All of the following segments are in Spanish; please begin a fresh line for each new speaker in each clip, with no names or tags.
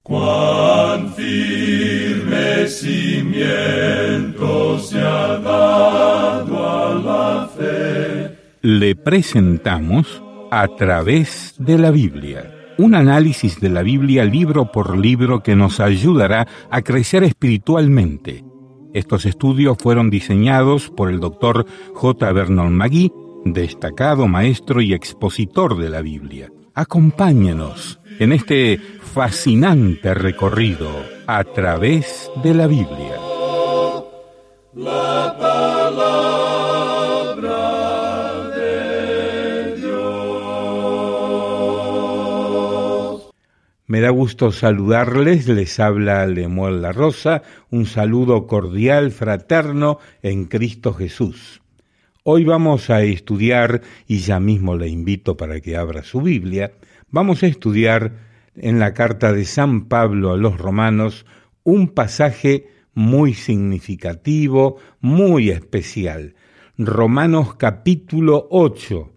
Cuán firme cimiento se ha dado a la fe.
Le presentamos A través de la Biblia, un análisis de la Biblia libro por libro que nos ayudará a crecer espiritualmente. Estos estudios fueron diseñados por el Dr. J. Vernon McGee, destacado maestro y expositor de la Biblia. Acompáñenos en este fascinante recorrido a través de la Biblia.
La palabra de Dios.
Me da gusto saludarles, les habla Lemuel La Rosa, un saludo cordial, fraterno en Cristo Jesús. Hoy vamos a estudiar, y ya mismo le invito para que abra su Biblia, vamos a estudiar en la carta de San Pablo a los Romanos un pasaje muy significativo, muy especial. Romanos capítulo 8,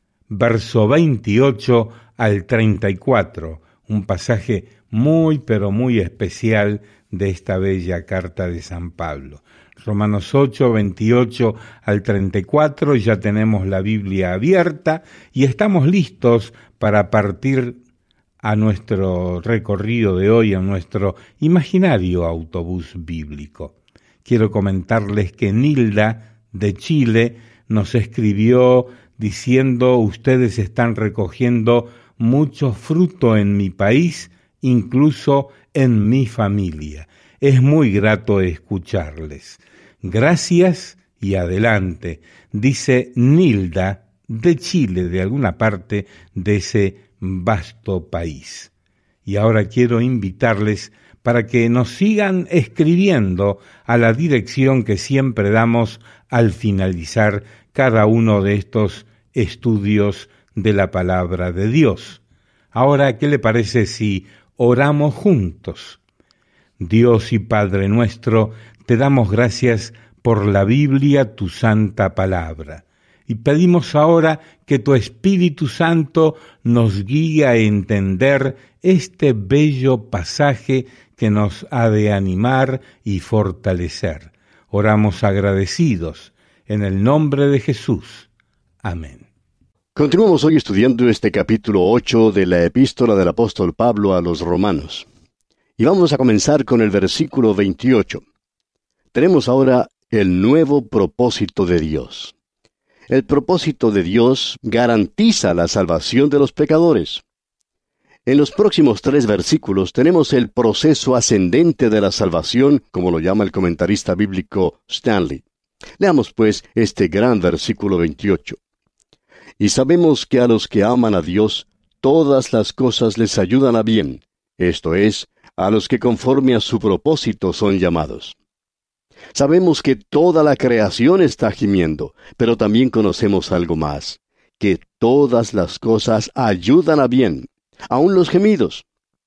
verso 28 al 34, un pasaje muy pero muy especial de esta bella carta de San Pablo. Romanos 8, 28 al 34, ya tenemos la Biblia abierta y estamos listos para partir a nuestro recorrido de hoy, a nuestro imaginario autobús bíblico. Quiero comentarles que Nilda de Chile nos escribió diciendo: ustedes están recogiendo mucho fruto en mi país, incluso en mi familia. Es muy grato escucharles. Gracias y adelante, dice Nilda de Chile, de alguna parte de ese vasto país. Y ahora quiero invitarles para que nos sigan escribiendo a la dirección que siempre damos al finalizar cada uno de estos estudios de la palabra de Dios. Ahora, ¿qué le parece si oramos juntos? Dios y Padre nuestro, te damos gracias por la Biblia, tu santa palabra. Y pedimos ahora que tu Espíritu Santo nos guíe a entender este bello pasaje que nos ha de animar y fortalecer. Oramos agradecidos en el nombre de Jesús. Amén.
Continuamos hoy estudiando este capítulo 8 de la epístola del apóstol Pablo a los Romanos. Y vamos a comenzar con el versículo 28. Tenemos ahora el nuevo propósito de Dios. El propósito de Dios garantiza la salvación de los pecadores. En los próximos 3 versículos tenemos el proceso ascendente de la salvación, como lo llama el comentarista bíblico Stanley. Leamos pues este gran versículo 28. Y sabemos que a los que aman a Dios, todas las cosas les ayudan a bien, esto es, a los que conforme a su propósito son llamados. Sabemos que toda la creación está gimiendo, pero también conocemos algo más, que todas las cosas ayudan a bien, aun los gemidos.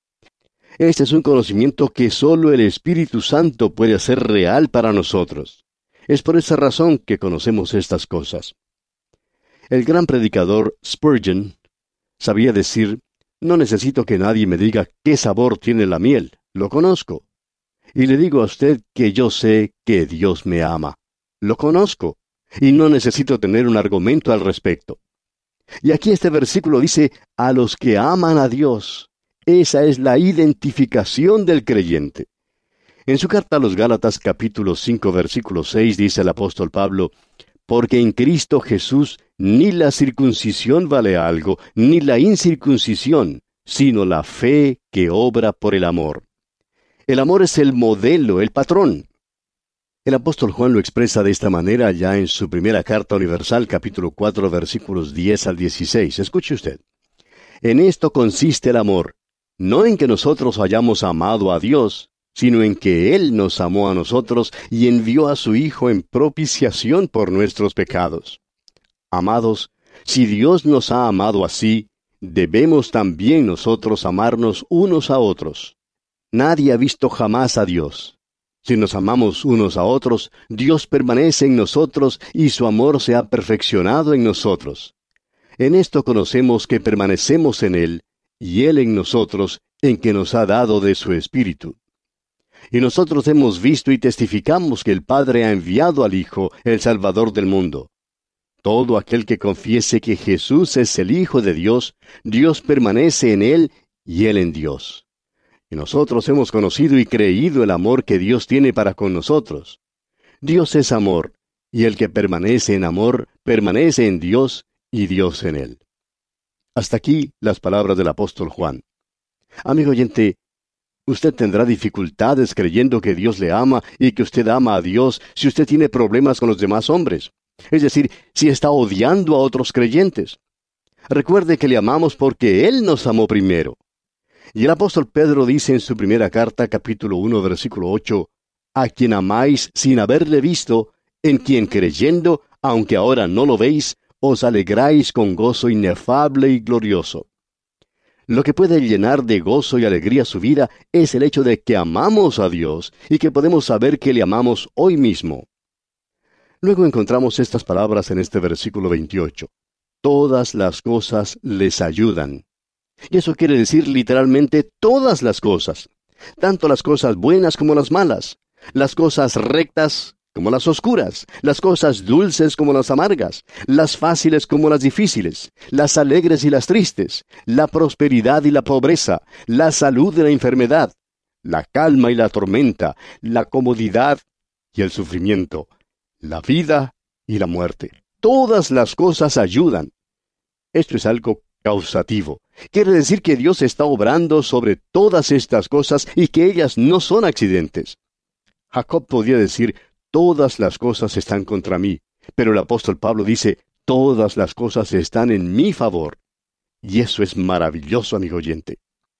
Este es un conocimiento que solo el Espíritu Santo puede hacer real para nosotros. Es por esa razón que conocemos estas cosas. El gran predicador Spurgeon sabía decir: no necesito que nadie me diga qué sabor tiene la miel, lo conozco. Y le digo a usted que yo sé que Dios me ama. Lo conozco, y no necesito tener un argumento al respecto. Y aquí este versículo dice, a los que aman a Dios. Esa es la identificación del creyente. En su carta a los Gálatas capítulo 5 versículo 6 dice el apóstol Pablo, porque en Cristo Jesús ni la circuncisión vale algo, ni la incircuncisión, sino la fe que obra por el amor. El amor es el modelo, el patrón. El apóstol Juan lo expresa de esta manera ya en su primera carta universal, capítulo 4, versículos 10 al 16. Escuche usted. En esto consiste el amor, no en que nosotros hayamos amado a Dios, sino en que Él nos amó a nosotros y envió a su Hijo en propiciación por nuestros pecados. Amados, si Dios nos ha amado así, debemos también nosotros amarnos unos a otros. Nadie ha visto jamás a Dios. Si nos amamos unos a otros, Dios permanece en nosotros y su amor se ha perfeccionado en nosotros. En esto conocemos que permanecemos en Él, y Él en nosotros, en que nos ha dado de su Espíritu. Y nosotros hemos visto y testificamos que el Padre ha enviado al Hijo, el Salvador del mundo. Todo aquel que confiese que Jesús es el Hijo de Dios, Dios permanece en él y él en Dios. Y nosotros hemos conocido y creído el amor que Dios tiene para con nosotros. Dios es amor, y el que permanece en amor, permanece en Dios y Dios en él. Hasta aquí las palabras del apóstol Juan. Amigo oyente, usted tendrá dificultades creyendo que Dios le ama y que usted ama a Dios si usted tiene problemas con los demás hombres. Es decir, si está odiando a otros creyentes. Recuerde que le amamos porque Él nos amó primero. Y el apóstol Pedro dice en su primera carta, capítulo 1, versículo 8, a quien amáis sin haberle visto, en quien creyendo, aunque ahora no lo veis, os alegráis con gozo inefable y glorioso. Lo que puede llenar de gozo y alegría su vida es el hecho de que amamos a Dios y que podemos saber que le amamos hoy mismo. Luego encontramos estas palabras en este versículo 28. Todas las cosas les ayudan. Y eso quiere decir literalmente todas las cosas. Tanto las cosas buenas como las malas. Las cosas rectas como las oscuras. Las cosas dulces como las amargas. Las fáciles como las difíciles. Las alegres y las tristes. La prosperidad y la pobreza. La salud y la enfermedad. La calma y la tormenta. La comodidad y el sufrimiento. La vida y la muerte. Todas las cosas ayudan. Esto es algo causativo. Quiere decir que Dios está obrando sobre todas estas cosas y que ellas no son accidentes. Jacob podía decir, todas las cosas están contra mí, pero el apóstol Pablo dice, todas las cosas están en mi favor. Y eso es maravilloso, amigo oyente.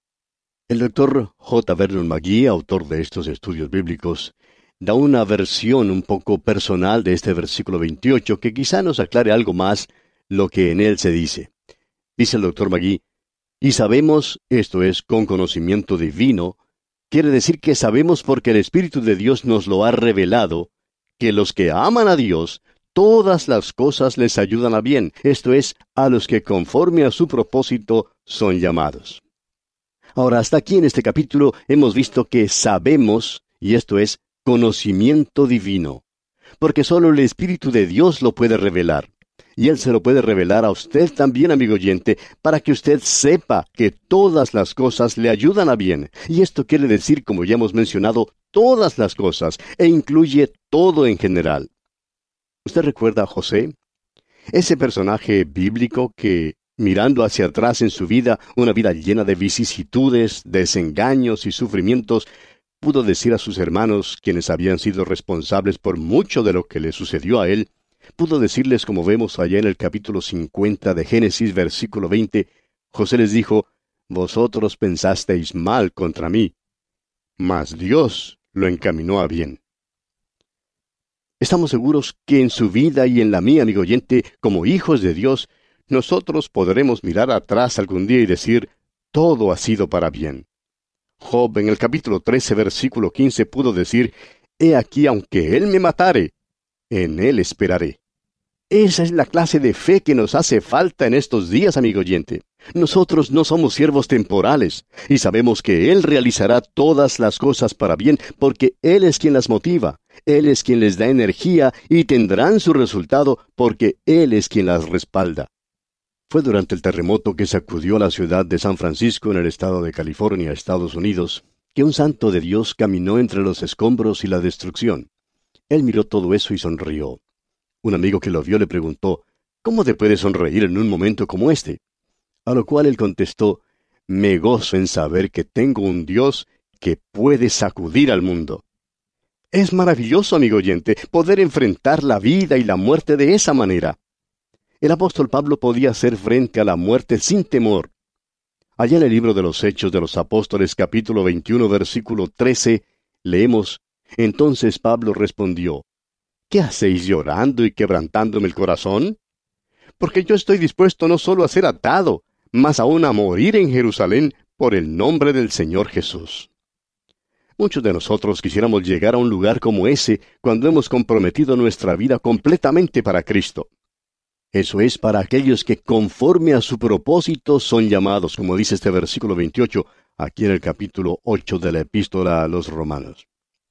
El doctor J. Vernon McGee, autor de estos estudios bíblicos, da una versión un poco personal de este versículo 28 que quizá nos aclare algo más lo que en él se dice. Dice el doctor McGee, y sabemos, esto es, con conocimiento divino, quiere decir que sabemos porque el Espíritu de Dios nos lo ha revelado, que los que aman a Dios, todas las cosas les ayudan a bien, esto es, a los que conforme a su propósito son llamados. Ahora, hasta aquí en este capítulo hemos visto que sabemos, y esto es, conocimiento divino, porque solo el Espíritu de Dios lo puede revelar. Y Él se lo puede revelar a usted también, amigo oyente, para que usted sepa que todas las cosas le ayudan a bien. Y esto quiere decir, como ya hemos mencionado, todas las cosas, e incluye todo en general. ¿Usted recuerda a José? Ese personaje bíblico que, mirando hacia atrás en su vida, una vida llena de vicisitudes, desengaños y sufrimientos, pudo decir a sus hermanos, quienes habían sido responsables por mucho de lo que le sucedió a él, pudo decirles, como vemos allá en el capítulo 50 de Génesis, versículo 20, José les dijo, vosotros pensasteis mal contra mí, mas Dios lo encaminó a bien. Estamos seguros que en su vida y en la mía, amigo oyente, como hijos de Dios, nosotros podremos mirar atrás algún día y decir, todo ha sido para bien. Job en el capítulo 13, versículo 15 pudo decir, he aquí aunque él me matare, en él esperaré. Esa es la clase de fe que nos hace falta en estos días, amigo oyente. Nosotros no somos siervos temporales, y sabemos que Él realizará todas las cosas para bien, porque Él es quien las motiva, Él es quien les da energía, y tendrán su resultado, porque Él es quien las respalda. Fue durante el terremoto que sacudió la ciudad de San Francisco en el estado de California, Estados Unidos, que un santo de Dios caminó entre los escombros y la destrucción. Él miró todo eso y sonrió. Un amigo que lo vio le preguntó, ¿cómo te puedes sonreír en un momento como este? A lo cual él contestó, me gozo en saber que tengo un Dios que puede sacudir al mundo. Es maravilloso, amigo oyente, poder enfrentar la vida y la muerte de esa manera. El apóstol Pablo podía hacer frente a la muerte sin temor. Allá en el libro de los Hechos de los Apóstoles, capítulo 21, versículo 13, leemos, entonces Pablo respondió, ¿qué hacéis llorando y quebrantándome el corazón? Porque yo estoy dispuesto no solo a ser atado, mas aún a morir en Jerusalén por el nombre del Señor Jesús. Muchos de nosotros quisiéramos llegar a un lugar como ese cuando hemos comprometido nuestra vida completamente para Cristo. Eso es para aquellos que conforme a su propósito son llamados, como dice este versículo 28, aquí en el capítulo 8 de la epístola a los Romanos.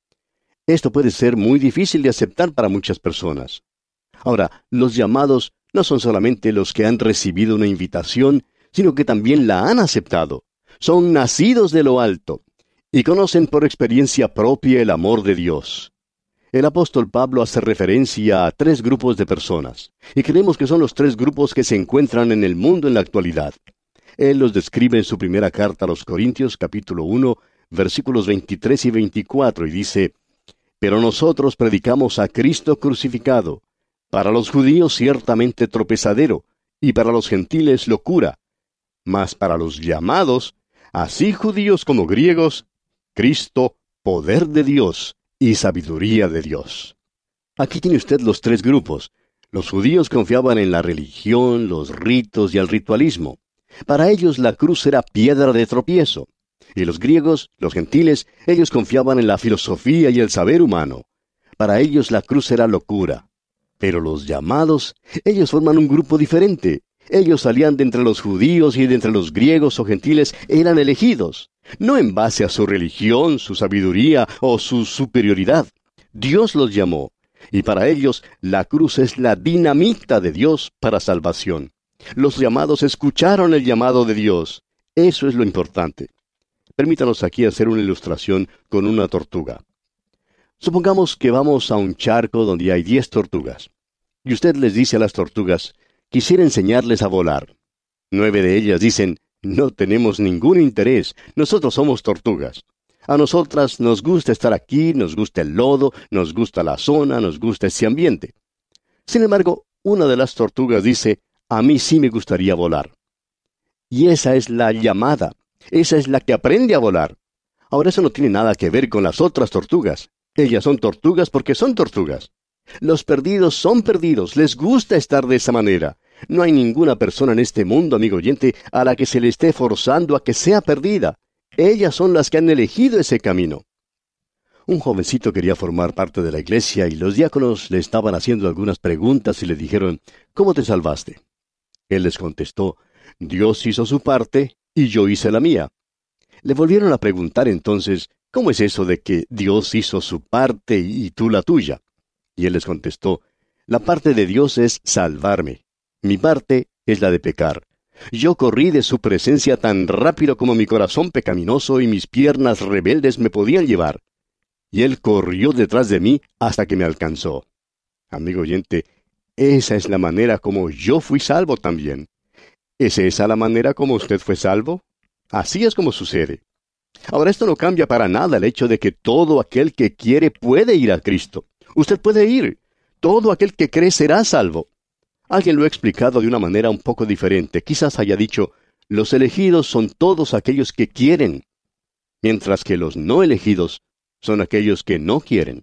Esto puede ser muy difícil de aceptar para muchas personas. Ahora, los llamados no son solamente los que han recibido una invitación, sino que también la han aceptado. Son nacidos de lo alto y conocen por experiencia propia el amor de Dios. El apóstol Pablo hace referencia a 3 grupos de personas, y creemos que son los 3 grupos que se encuentran en el mundo en la actualidad. Él los describe en su primera carta a los Corintios, capítulo 1, versículos 23 y 24, y dice: «Pero nosotros predicamos a Cristo crucificado, para los judíos ciertamente tropezadero, y para los gentiles locura, mas para los llamados, así judíos como griegos, Cristo, poder de Dios y sabiduría de Dios». Aquí tiene usted los 3 grupos. Los judíos confiaban en la religión, los ritos y el ritualismo. Para ellos la cruz era piedra de tropiezo. Y los griegos, los gentiles, ellos confiaban en la filosofía y el saber humano. Para ellos la cruz era locura. Pero los llamados, ellos forman un grupo diferente. Ellos salían de entre los judíos y de entre los griegos o gentiles, eran elegidos, no en base a su religión, su sabiduría o su superioridad. Dios los llamó, y para ellos la cruz es la dinamita de Dios para salvación. Los llamados escucharon el llamado de Dios. Eso es lo importante. Permítanos aquí hacer una ilustración con una tortuga. Supongamos que vamos a un charco donde hay 10 tortugas, y usted les dice a las tortugas: «Quisiera enseñarles a volar». 9 de ellas dicen: «No tenemos ningún interés, nosotros somos tortugas. A nosotras nos gusta estar aquí, nos gusta el lodo, nos gusta la zona, nos gusta ese ambiente». Sin embargo, una de las tortugas dice: «A mí sí me gustaría volar». Y esa es la llamada, esa es la que aprende a volar. Ahora, eso no tiene nada que ver con las otras tortugas. Ellas son tortugas porque son tortugas. Los perdidos son perdidos, les gusta estar de esa manera. No hay ninguna persona en este mundo, amigo oyente, a la que se le esté forzando a que sea perdida. Ellas son las que han elegido ese camino. Un jovencito quería formar parte de la iglesia y los diáconos le estaban haciendo algunas preguntas y le dijeron: «¿Cómo te salvaste?». Él les contestó: «Dios hizo su parte y yo hice la mía». Le volvieron a preguntar entonces: «¿Cómo es eso de que Dios hizo su parte y tú la tuya?». Y él les contestó: «La parte de Dios es salvarme. Mi parte es la de pecar. Yo corrí de su presencia tan rápido como mi corazón pecaminoso y mis piernas rebeldes me podían llevar. Y Él corrió detrás de mí hasta que me alcanzó». Amigo oyente, esa es la manera como yo fui salvo también. ¿Es esa la manera como usted fue salvo? Así es como sucede. Ahora, esto no cambia para nada el hecho de que todo aquel que quiere puede ir a Cristo. Usted puede ir. Todo aquel que cree será salvo. Alguien lo ha explicado de una manera un poco diferente. Quizás haya dicho: los elegidos son todos aquellos que quieren, mientras que los no elegidos son aquellos que no quieren.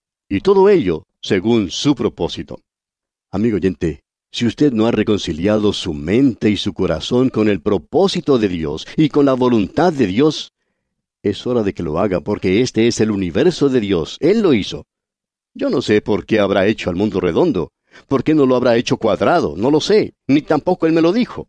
Y todo ello según su propósito. Amigo oyente, si usted no ha reconciliado su mente y su corazón con el propósito de Dios y con la voluntad de Dios, es hora de que lo haga, porque este es el universo de Dios. Él lo hizo. Yo no sé por qué habrá hecho al mundo redondo. ¿Por qué no lo habrá hecho cuadrado? No lo sé, ni tampoco Él me lo dijo.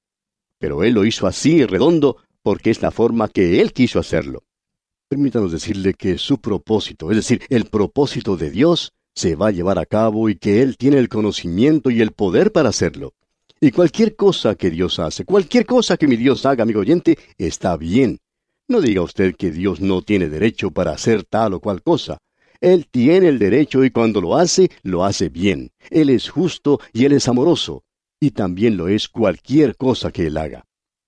Pero Él lo hizo así, redondo, porque es la forma que Él quiso hacerlo. Permítanos decirle que su propósito, es decir, el propósito de Dios, se va a llevar a cabo y que Él tiene el conocimiento y el poder para hacerlo. Y cualquier cosa que Dios hace, cualquier cosa que mi Dios haga, amigo oyente, está bien. No diga usted que Dios no tiene derecho para hacer tal o cual cosa. Él tiene el derecho y cuando lo hace bien. Él es justo y Él es amoroso. Y también lo es cualquier cosa que Él haga.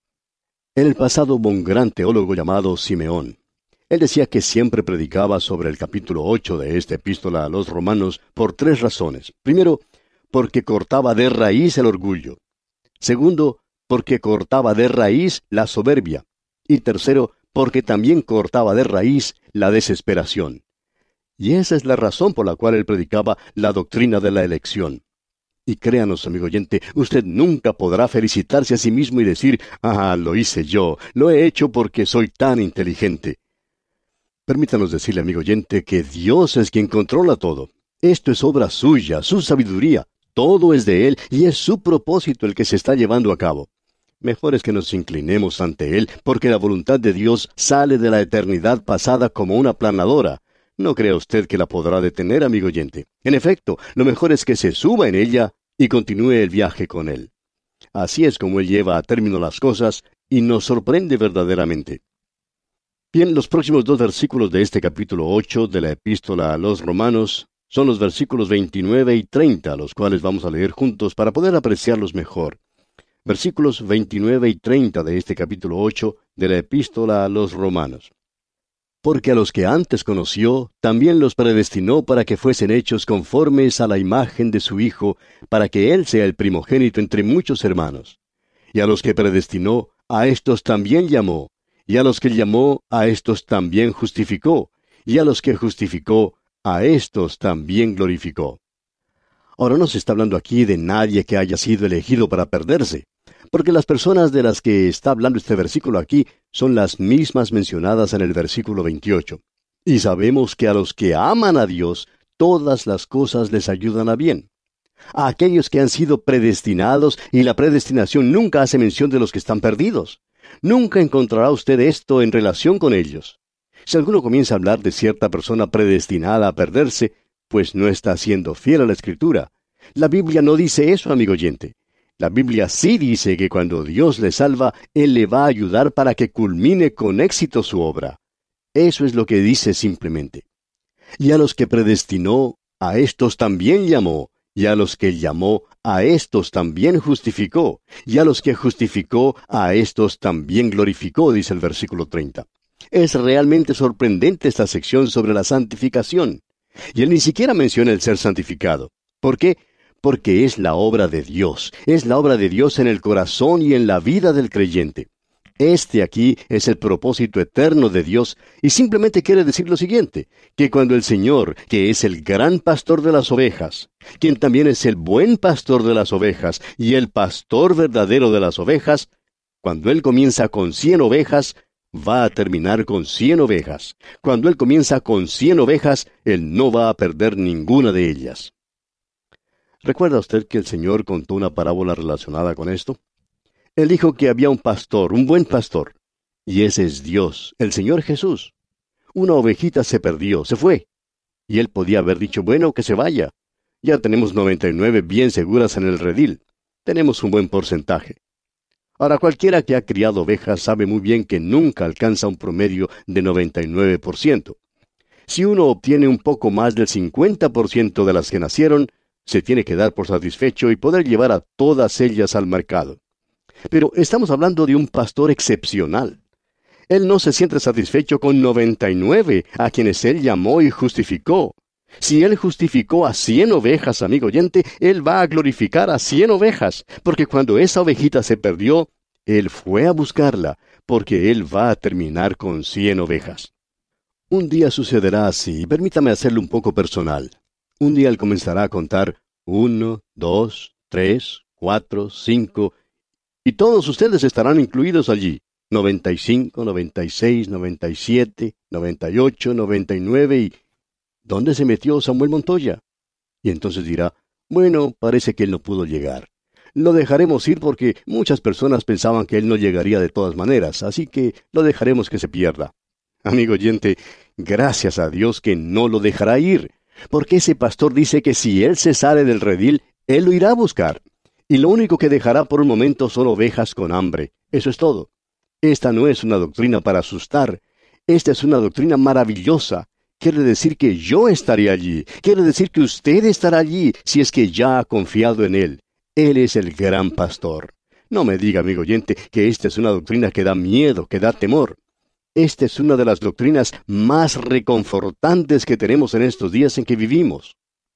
En el pasado hubo un gran teólogo llamado Simeón. Él decía que siempre predicaba sobre el capítulo 8 de esta epístola a los Romanos por 3 razones. Primero, porque cortaba de raíz el orgullo. Segundo, porque cortaba de raíz la soberbia. Y tercero, porque también cortaba de raíz la desesperación. Y esa es la razón por la cual él predicaba la doctrina de la elección. Y créanos, amigo oyente, usted nunca podrá felicitarse a sí mismo y decir: «Ah, lo hice yo, lo he hecho porque soy tan inteligente». Permítanos decirle, amigo oyente, que Dios es quien controla todo. Esto es obra suya, su sabiduría. Todo es de Él y es su propósito el que se está llevando a cabo. Mejor es que nos inclinemos ante Él, porque la voluntad de Dios sale de la eternidad pasada como una planadora. No crea usted que la podrá detener, amigo oyente. En efecto, lo mejor es que se suba en ella y continúe el viaje con Él. Así es como Él lleva a término las cosas y nos sorprende verdaderamente. Bien, los próximos 2 versículos de este capítulo 8 de la Epístola a los Romanos son los versículos 29 y 30, los cuales vamos a leer juntos para poder apreciarlos mejor. Versículos 29 y 30 de este capítulo 8 de la Epístola a los Romanos. Porque a los que antes conoció, también los predestinó para que fuesen hechos conformes a la imagen de su Hijo, para que Él sea el primogénito entre muchos hermanos. Y a los que predestinó, a éstos también llamó. Y a los que llamó, a éstos también justificó. Y a los que justificó, a éstos también glorificó. Ahora no se está hablando aquí de nadie que haya sido elegido para perderse, porque las personas de las que está hablando este versículo aquí son las mismas mencionadas en el versículo 28. Y sabemos que a los que aman a Dios, todas las cosas les ayudan a bien. A aquellos que han sido predestinados, y la predestinación nunca hace mención de los que están perdidos. Nunca encontrará usted esto en relación con ellos. Si alguno comienza a hablar de cierta persona predestinada a perderse, pues no está siendo fiel a la Escritura. La Biblia no dice eso, amigo oyente. La Biblia sí dice que cuando Dios le salva, Él le va a ayudar para que culmine con éxito su obra. Eso es lo que dice simplemente. Y a los que predestinó, a éstos también llamó. Y a los que llamó, a éstos también justificó. Y a los que justificó, a éstos también glorificó, dice el versículo 30. Es realmente sorprendente esta sección sobre la santificación. Y él ni siquiera menciona el ser santificado. ¿Por qué? Porque es la obra de Dios. Es la obra de Dios en el corazón y en la vida del creyente. Este aquí es el propósito eterno de Dios, y simplemente quiere decir lo siguiente, que cuando el Señor, que es el gran pastor de las ovejas, quien también es el buen pastor de las ovejas, y el pastor verdadero de las ovejas, cuando Él comienza con 100 ovejas, va a terminar con 100 ovejas. Cuando Él comienza con 100 ovejas, Él no va a perder ninguna de ellas. ¿Recuerda usted que el Señor contó una parábola relacionada con esto? Él dijo que había un pastor, un buen pastor, y ese es Dios, el Señor Jesús. Una ovejita se perdió, se fue, y Él podía haber dicho, bueno, que se vaya. Ya tenemos 99 bien seguras en el redil. Tenemos un buen porcentaje. Ahora, cualquiera que ha criado ovejas sabe muy bien que nunca alcanza un promedio de 99%. Si uno obtiene un poco más del 50% de las que nacieron, se tiene que dar por satisfecho y poder llevar a todas ellas al mercado. Pero estamos hablando de un pastor excepcional. Él no se siente satisfecho con 99 a quienes Él llamó y justificó. Si Él justificó a 100 ovejas, amigo oyente, Él va a glorificar a 100 ovejas, porque cuando esa ovejita se perdió, Él fue a buscarla, porque Él va a terminar con 100 ovejas. Un día sucederá así, permítame hacerlo un poco personal. Un día Él comenzará a contar 1, 2, 3, 4, 5, y todos ustedes estarán incluidos allí. 95, 96, 97, 98, 99 y... ¿dónde se metió Samuel Montoya? Y entonces dirá, bueno, parece que él no pudo llegar. Lo dejaremos ir porque muchas personas pensaban que él no llegaría de todas maneras, así que lo dejaremos que se pierda. Amigo oyente, gracias a Dios que no lo dejará ir, porque ese pastor dice que si él se sale del redil, él lo irá a buscar. Y lo único que dejará por un momento son ovejas con hambre. Eso es todo. Esta no es una doctrina para asustar. Esta es una doctrina maravillosa. Quiere decir que yo estaré allí. Quiere decir que usted estará allí si es que ya ha confiado en Él. Él es el gran pastor. No me diga, amigo oyente, que esta es una doctrina que da miedo, que da temor. Esta es una de las doctrinas más reconfortantes que tenemos en estos días en que vivimos.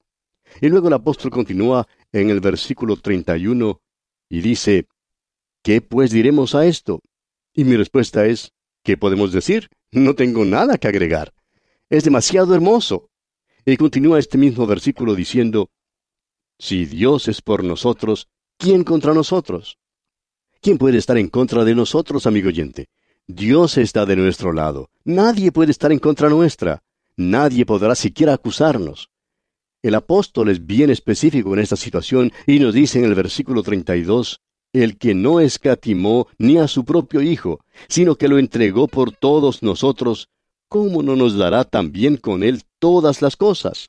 Y luego el apóstol continúa en el versículo 31 y dice, ¿qué pues diremos a esto? Y mi respuesta es, ¿qué podemos decir? No tengo nada que agregar. Es demasiado hermoso. Y continúa este mismo versículo diciendo, si Dios es por nosotros, ¿quién contra nosotros? ¿Quién puede estar en contra de nosotros, amigo oyente? Dios está de nuestro lado. Nadie puede estar en contra nuestra. Nadie podrá siquiera acusarnos. El apóstol es bien específico en esta situación y nos dice en el versículo 32, el que no escatimó ni a su propio Hijo, sino que lo entregó por todos nosotros, ¿cómo no nos dará también con él todas las cosas?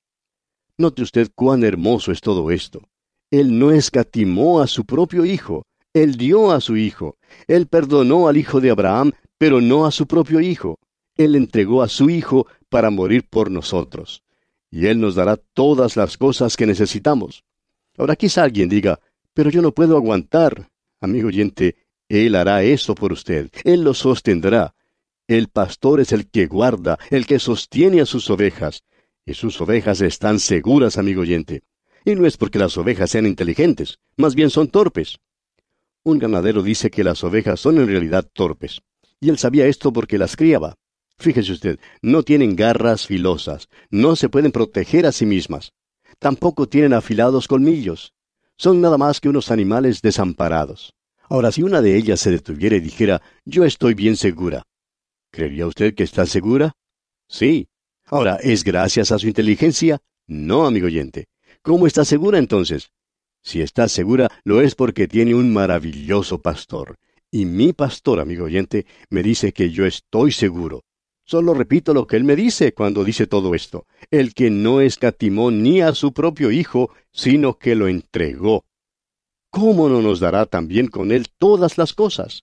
Note usted cuán hermoso es todo esto. Él no escatimó a su propio Hijo, Él dio a su Hijo. Él perdonó al hijo de Abraham, pero no a su propio Hijo. Él entregó a su Hijo para morir por nosotros. Y Él nos dará todas las cosas que necesitamos. Ahora quizá alguien diga, pero yo no puedo aguantar. Amigo oyente, Él hará eso por usted. Él lo sostendrá. El pastor es el que guarda, el que sostiene a sus ovejas. Y sus ovejas están seguras, amigo oyente. Y no es porque las ovejas sean inteligentes, más bien son torpes. Un ganadero dice que las ovejas son en realidad torpes. Y él sabía esto porque las criaba. Fíjese usted, no tienen garras filosas, no se pueden proteger a sí mismas. Tampoco tienen afilados colmillos. Son nada más que unos animales desamparados. Ahora, si una de ellas se detuviera y dijera, yo estoy bien segura, ¿creería usted que está segura? Sí. Ahora, ¿es gracias a su inteligencia? No, amigo oyente. ¿Cómo está segura entonces? Si está segura, lo es porque tiene un maravilloso pastor. Y mi pastor, amigo oyente, me dice que yo estoy seguro. Solo repito lo que él me dice cuando dice todo esto. El que no escatimó ni a su propio Hijo, sino que lo entregó. ¿Cómo no nos dará también con él todas las cosas?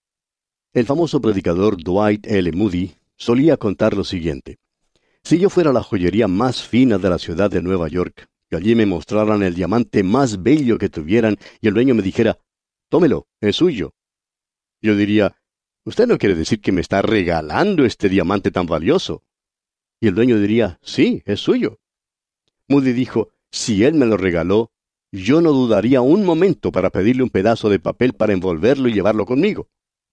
El famoso predicador Dwight L. Moody solía contar lo siguiente. Si yo fuera la joyería más fina de la ciudad de Nueva York, y allí me mostraran el diamante más bello que tuvieran, y el dueño me dijera, tómelo, es suyo. Yo diría, usted no quiere decir que me está regalando este diamante tan valioso. Y el dueño diría, sí, es suyo. Moody dijo, si él me lo regaló, yo no dudaría un momento para pedirle un pedazo de papel para envolverlo y llevarlo conmigo.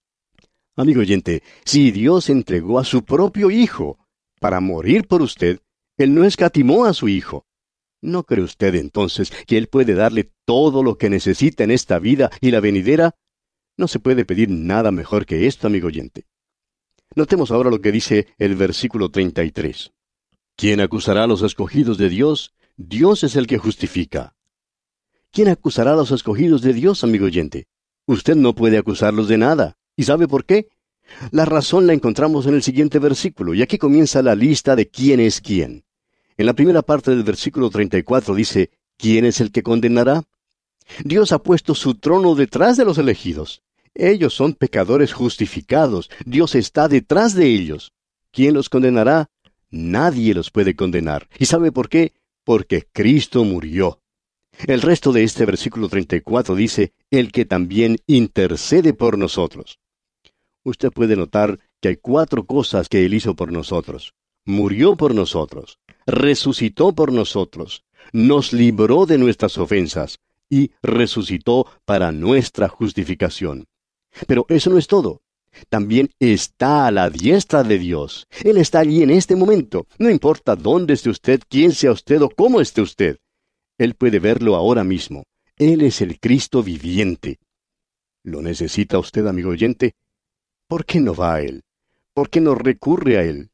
Amigo oyente, si Dios entregó a su propio Hijo para morir por usted, Él no escatimó a su Hijo. ¿No cree usted entonces que Él puede darle todo lo que necesita en esta vida y la venidera? No se puede pedir nada mejor que esto, amigo oyente. Notemos ahora lo que dice el versículo 33. ¿Quién acusará a los escogidos de Dios? Dios es el que justifica. ¿Quién acusará a los escogidos de Dios, amigo oyente? Usted no puede acusarlos de nada. ¿Y sabe por qué? La razón la encontramos en el siguiente versículo, y aquí comienza la lista de quién es quién. En la primera parte del versículo 34 dice, ¿quién es el que condenará? Dios ha puesto su trono detrás de los elegidos. Ellos son pecadores justificados. Dios está detrás de ellos. ¿Quién los condenará? Nadie los puede condenar. ¿Y sabe por qué? Porque Cristo murió. El resto de este versículo 34 dice, el que también intercede por nosotros. Usted puede notar que hay 4 cosas que Él hizo por nosotros. Murió por nosotros, resucitó por nosotros, nos libró de nuestras ofensas y resucitó para nuestra justificación. Pero eso no es todo. También está a la diestra de Dios. Él está allí en este momento. No importa dónde esté usted, quién sea usted o cómo esté usted. Él puede verlo ahora mismo. Él es el Cristo viviente. ¿Lo necesita usted, amigo oyente? ¿Por qué no va a Él? ¿Por qué no recurre a Él?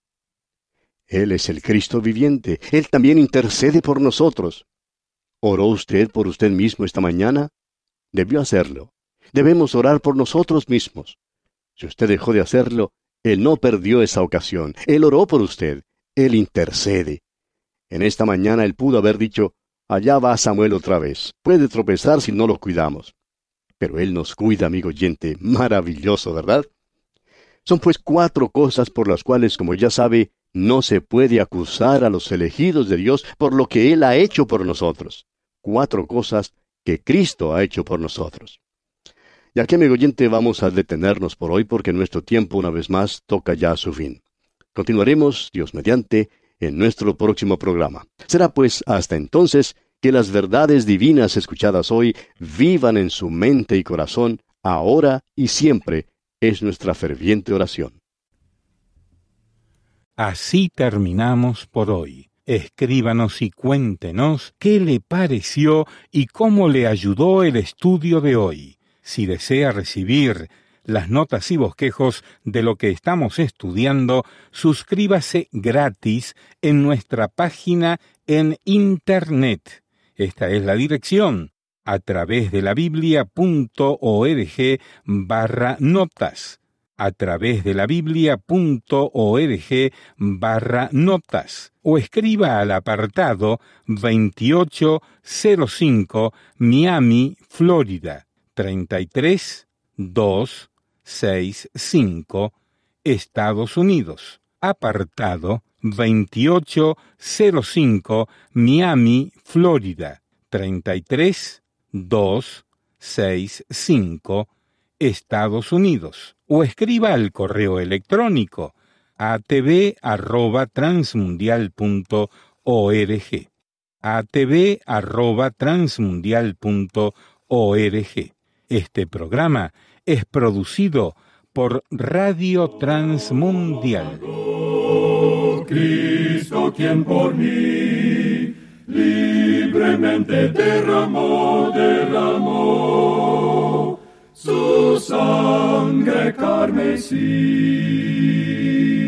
Él es el Cristo viviente. Él también intercede por nosotros. ¿Oró usted por usted mismo esta mañana? Debió hacerlo. Debemos orar por nosotros mismos. Si usted dejó de hacerlo, Él no perdió esa ocasión. Él oró por usted. Él intercede. En esta mañana Él pudo haber dicho, allá va Samuel otra vez. Puede tropezar si no lo cuidamos. Pero Él nos cuida, amigo oyente. Maravilloso, ¿verdad? Son pues 4 cosas por las cuales, como ya sabe, no se puede acusar a los elegidos de Dios por lo que Él ha hecho por nosotros. 4 cosas que Cristo ha hecho por nosotros. Y aquí, amigo oyente, vamos a detenernos por hoy porque nuestro tiempo, una vez más, toca ya a su fin. Continuaremos, Dios mediante, en nuestro próximo programa. Será pues hasta entonces que las verdades divinas escuchadas hoy vivan en su mente y corazón, ahora y siempre. Es nuestra ferviente oración.
Así terminamos por hoy. Escríbanos y cuéntenos qué le pareció y cómo le ayudó el estudio de hoy. Si desea recibir las notas y bosquejos de lo que estamos estudiando, suscríbase gratis en nuestra página en Internet. Esta es la dirección: a través de la biblia.org/notas, a través de la biblia.org/notas, o escriba al apartado 2805 Miami, Florida, 33265, Estados Unidos. Apartado 2805 Miami, Florida, 33265, Estados Unidos. O escriba al correo electrónico atv@transmundial.org, atv@transmundial.org. Este programa es producido por Radio Transmundial.
Cristo, quien por mí libremente derramó su sangre carmesí.